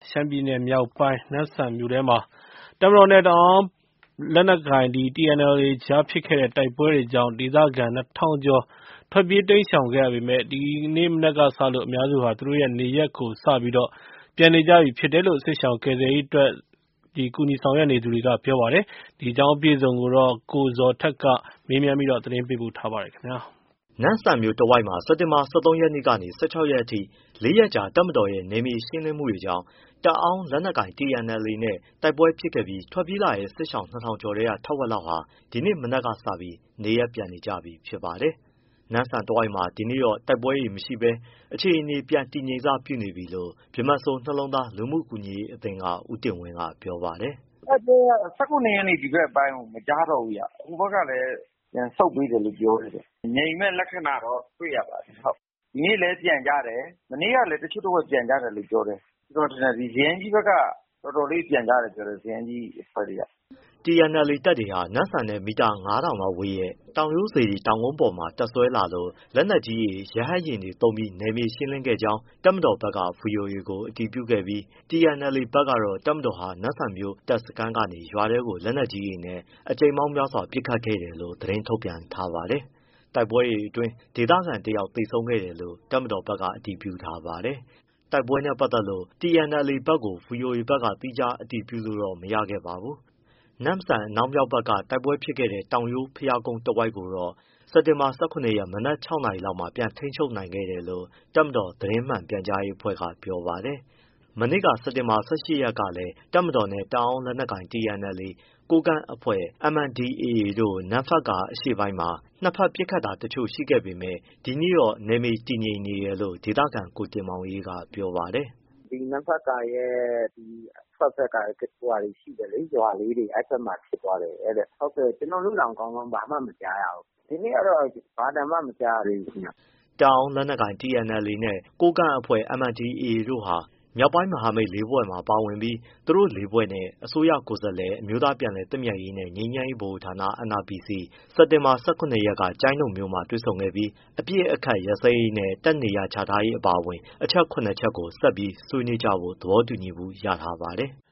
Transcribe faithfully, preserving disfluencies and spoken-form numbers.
ရှမ်းပြည်နယ်မြောက်ပိုင်းနမ့်ဆန်မြို့ထဲမှာတပ်မတော်နဲ့တအောင်းလက်နက်ကိုင် T N L A ကြားဖြစ်ခဲ့တဲ့တိုက်ပွဲတွေကြောင့်ဒေသခံနှစ်ထောင်ကျော်ထွက်ပြေးတိမ်းရှောင်ခဲ့ရပေမယ့်ဒီနေ့မနက်ကစလို့အများစုဟာသူတို့ရဲ့နေရပ်ကိုစပြီးတော့ပြန်နေကြပြီဖြစ်တယ်လို့စစ်ရှောင်ကယ်ဆယ်ရေးအတွက်ဒီကူညီဆောင်ရွက်နေသူတွေကပြောပါတယ်။ဒီအကြောင်းအပြည့်အစုံကိုတော့ကိုဇော်ထက်ကမေးမြန်းပြီးတော့သတင်းပေးပို့ထားပါတယ်ခင်ဗျာ။နမ့်ဆန်မြို့တဝိုက်မှာစက်တင်ဘာ၁၃ရက်နေ့ကနေ၁၆ရက်အထိလေးရက်ကြာတပ်မတော်ရဲ့နယ်မြေရှင်းလင်းမှုတွေကြောင့်တအောင်းလက်နက်ကိုင် T N L A နဲ့တိုက်ပွဲဖြစ်ခဲ့ပြီးထွက်ပြေးလာတဲ့စစ်ရှောင်နှစ်ထောင်ကျော်ထဲကထက်ဝက်လောက်ဟာဒီနေ့မနက်ကစပြီးနေရပ်ပြန်နေကြပြီဖြစ်ပါတယ်။နမ့်ဆန်တဝိုက်မှာဒီနေ့တော့တိုက်ပွဲတွေမရှိဘဲအခြေအနေပြန်တည်ငြိမ်စပြုနေပြီလို့ဗြဟ္မစိုရ်နှလုံးသားလူမှုကူညီရေးအသင်းကဦးတင်ဝင်းကပြောပါတယ်။တိုက်ပွဲက၁၉ရက်နေ့ဒီဘက်အပိုင်းကိုမကြားတော့ဘူးရ။ဟိုဘက်ကလည်းပြန်ဆုတ်ပေးတယ်လို့ပြောတယ်။ငြိမ်မဲ့လက္ခဏာတော့တွေ့ရပါတယ်ဟုတ်။ဒီနေ့လည်းပြန်ကြတယ်မနေ့ကလည်းတချို့တော့ပြန်ကြတယ်လို့ပြောတယ်။ဆိုတော့ဒီဇယန်းကြီးဘက်ကတော်တော်လေးပြန်ကြတယ်ပြောတယ်ဇယန်းကြီးအဖွဲ့တွေက T N L A တပ်တွေဟာနမ့်ဆန်နဲ့မီတာငါးထောင်လောက်ဝေးရဲ့တောင်ရိုးစေတီတောင်ကုန်းပေါ်မှာတပ်စွဲလာလို့လက်နက်ကြီးတွေရဟတ်ယာဉ်တွေသုံးပြီးနယ်မြေရှင်းလင်းခဲ့ကြောင်းတပ်မတော်ဘက်က ဗွီအိုအေကိုအတည်ပြုခဲ့ပြီး T N L A ဘက်ကတော့တပ်မတော်ဟာနမ့်ဆန်မြို့တပ်စခန်းကနေရွာထဲကိုလက်နက်ကြီးတွေနဲ့အကြိမ်ပေါင်းများစွာပစ်ခတ်ခဲ့တယ်လို့သတင်းထုတ်ပြန်ထားပါတယ်။တိုက်ပွဲတွေအတွင်းဒေသခံတယောက်သေဆုံးခဲ့တယ်လို့တပ်မတော်ဘက်ကအတည်ပြုထားပါတယ်။တိုက်ပွဲနဲ့ပတ်သက်လို့ T N L A ဘက်ကို ဗွီအိုအေဘက်ကသီးခြားအတည်ပြုလို့တော့မရခဲ့ပါဘူး။နမ့်ဆန်အနောက်မြောက်ဘက်ကတိုက်ပွဲဖြစ်ခဲ့တဲ့တောင်ရိုးဘုရားကုန်းတဝိုက်ကိုတော့စက်တင်ဘာ၁၇ရက်မနက်၆နာရီလောက်မှာပြန်ထိန်းချုပ်နိုင်ခဲ့တယ်လို့တပ်မတော်သတင်းမှန်ပြန်ကြားရေးအဖွဲ့ကပြောပါတယ်။မနေ့ကစက်တင်ဘာ၁၈ရက်ကလည်းတပ်မတော်နဲ့တအောင်းလက်နက်ကိုင် T N L A ကိုးကန့်အဖွဲ့ M N D A A တို့နမ့်ဖတ်ကာအရှေ့ပိုင်းမှာနှစ်ဖက်ပစ်ခတ်တာတချို့ရှိခဲ့ပေမဲ့ဒီနေ့တော့နယ်မြေတည်ငြိမ်နေတယ်လို့ဒေသခံကိုတင်မောင်အေးကပြောပါတယ်။ဒီနမ့်ဖတ်ကာရဲ့ဒီအထွက်ဘက်ကဟိုဟာတွေရှိတယ်လေရွာလေးတွေအဲ့ဘက်မှာဖြစ်သွားတယ်အဲ့ဒါဟုတ်ကဲ့ကျွန်တော်တို့တောင်ကောင်းကောင်းဘာမှမကြားရဘူးဒီနေ့ကတော့ဘာတမ်းမှမကြားရဘူးခင်ဗျ။တောင်လက်နက်ကိုင် T N L A နဲ့ကိုးကန့်အဖွဲ့ M N D A A တို့ဟာမြောက်ပိုင်းမဟာမိတ်လေးဖွဲ့မှာပါဝင်ပြီးသူတို့လေးဖွဲ့နဲ့အစိုးရကိုယ်စားလှယ်အမျိုးသားပြန်လည်သင့်မြတ်ရေးနဲ့ငြိမ်းချမ်းရေးဗဟိုဌာန N R P C စက်တင်ဘာ၁၇ရက်ကကျိုင်းတုံမြို့မှာတွေ့ဆုံခဲ့ပြီးအပစ်အခတ်ရပ်စဲရေးနဲ့တပ်နေရာချထားရေးအပါအဝင်အချက်၇ချက်ကိုဆက်ပြီးဆွေးနွေးကြဖို့သဘောတူညီမှုရထားပါတယ်။